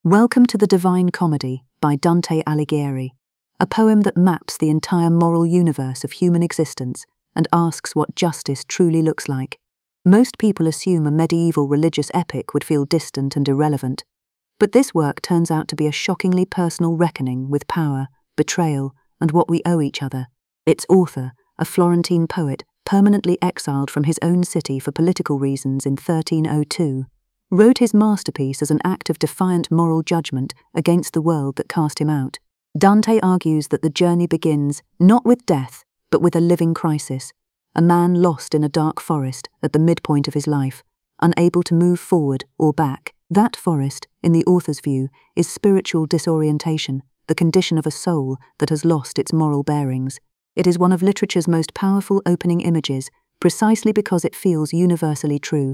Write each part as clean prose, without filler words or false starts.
Welcome to the Divine Comedy by Dante Alighieri, a poem that maps the entire moral universe of human existence and asks what justice truly looks like. Most people assume a medieval religious epic would feel distant and irrelevant, but this work turns out to be a shockingly personal reckoning with power, betrayal, and what we owe each other. Its author, a Florentine poet permanently exiled from his own city for political reasons in 1302, wrote his masterpiece as an act of defiant moral judgment against the world that cast him out. Dante argues that the journey begins not with death, but with a living crisis, a man lost in a dark forest at the midpoint of his life, unable to move forward or back. That forest, in the author's view, is spiritual disorientation, the condition of a soul that has lost its moral bearings. It is one of literature's most powerful opening images, precisely because it feels universally true.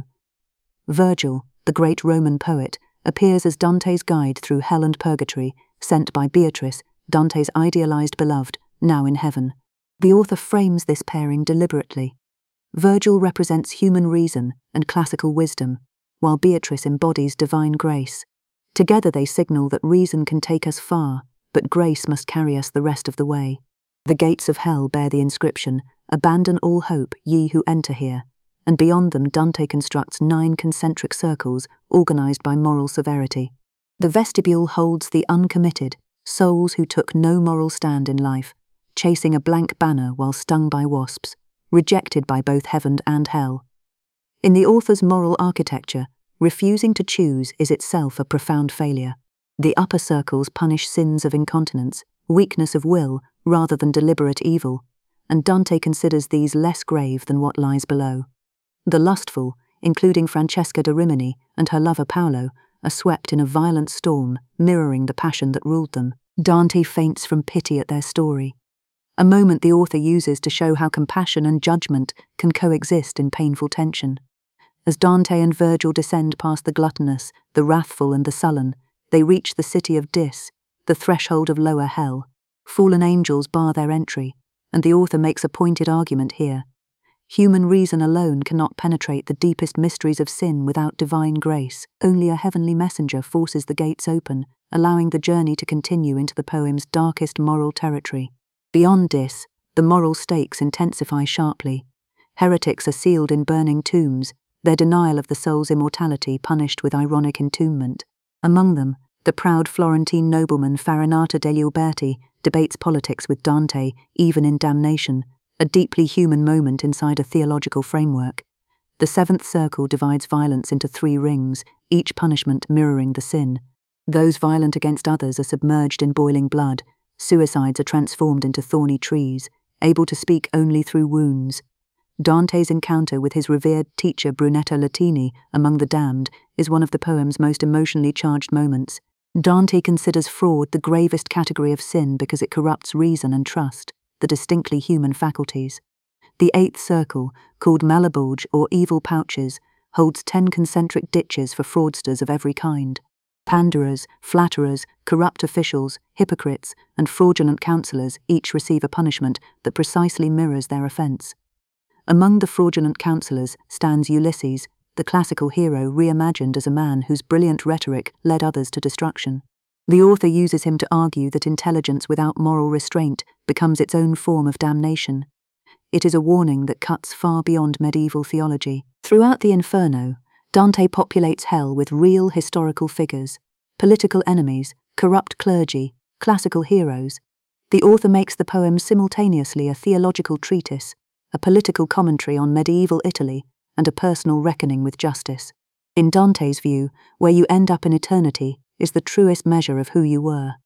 Virgil, the great Roman poet, appears as Dante's guide through hell and purgatory, sent by Beatrice, Dante's idealized beloved, now in heaven. The author frames this pairing deliberately. Virgil represents human reason and classical wisdom, while Beatrice embodies divine grace. Together they signal that reason can take us far, but grace must carry us the rest of the way. The gates of hell bear the inscription, "Abandon all hope, ye who enter here," and beyond them Dante constructs 9 concentric circles organized by moral severity. The vestibule holds the uncommitted, souls who took no moral stand in life, chasing a blank banner while stung by wasps, rejected by both heaven and hell. In the author's moral architecture, refusing to choose is itself a profound failure. The upper circles punish sins of incontinence, weakness of will, rather than deliberate evil, and Dante considers these less grave than what lies below. The lustful, including Francesca da Rimini and her lover Paolo, are swept in a violent storm, mirroring the passion that ruled them. Dante faints from pity at their story, a moment the author uses to show how compassion and judgment can coexist in painful tension. As Dante and Virgil descend past the gluttonous, the wrathful and the sullen, they reach the city of Dis, the threshold of lower hell. Fallen angels bar their entry, and the author makes a pointed argument here. Human reason alone cannot penetrate the deepest mysteries of sin without divine grace. Only a heavenly messenger forces the gates open, allowing the journey to continue into the poem's darkest moral territory. Beyond Dis, the moral stakes intensify sharply. Heretics are sealed in burning tombs, their denial of the soul's immortality punished with ironic entombment. Among them, the proud Florentine nobleman Farinata degli Uberti debates politics with Dante, even in damnation, a deeply human moment inside a theological framework. The 7th circle divides violence into 3 rings, each punishment mirroring the sin. Those violent against others are submerged in boiling blood. Suicides are transformed into thorny trees, able to speak only through wounds. Dante's encounter with his revered teacher Brunetto Latini among the damned is one of the poem's most emotionally charged moments. Dante considers fraud the gravest category of sin because it corrupts reason and trust, the distinctly human faculties. The 8th circle, called Malebolge or evil pouches, holds 10 concentric ditches for fraudsters of every kind. Panderers, flatterers, corrupt officials, hypocrites, and fraudulent counsellors each receive a punishment that precisely mirrors their offence. Among the fraudulent counsellors stands Ulysses, the classical hero reimagined as a man whose brilliant rhetoric led others to destruction. The author uses him to argue that intelligence without moral restraint becomes its own form of damnation. It is a warning that cuts far beyond medieval theology. Throughout the Inferno, Dante populates hell with real historical figures, political enemies, corrupt clergy, classical heroes. The author makes the poem simultaneously a theological treatise, a political commentary on medieval Italy, and a personal reckoning with justice. In Dante's view, where you end up in eternity is the truest measure of who you were.